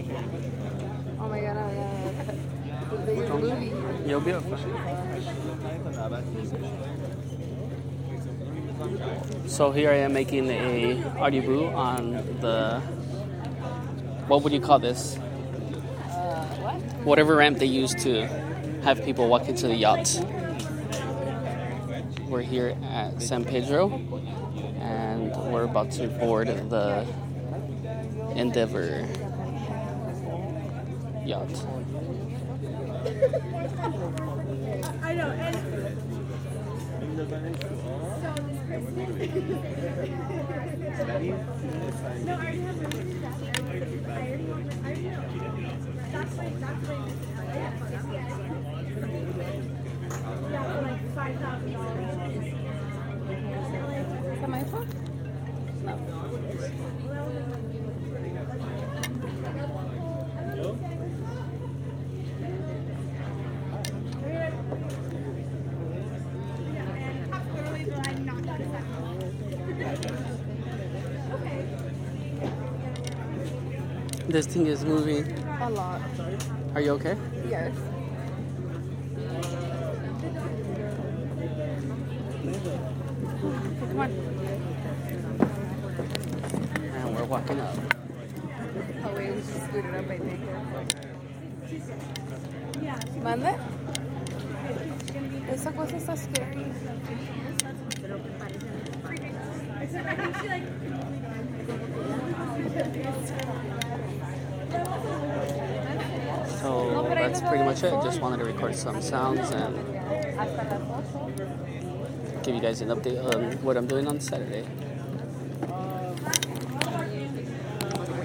Oh my god, the movie. You'll be okay. So here I am making a audiobook on the, what would you call this? What? Whatever ramp they use to have people walk into the yacht. We're here at San Pedro, and we're about to board the Endeavor yacht. I know, and no, I already have yeah, for like $5,000. Is that my phone? This thing is moving. A lot. Are you okay? Yes. Come on. And we're walking up. Oh wait, we should scoot it up, I think. ¿Mande? Esa cosa está scary. So that's pretty much it. Just wanted to record some sounds and give you guys an update on what I'm doing on Saturday.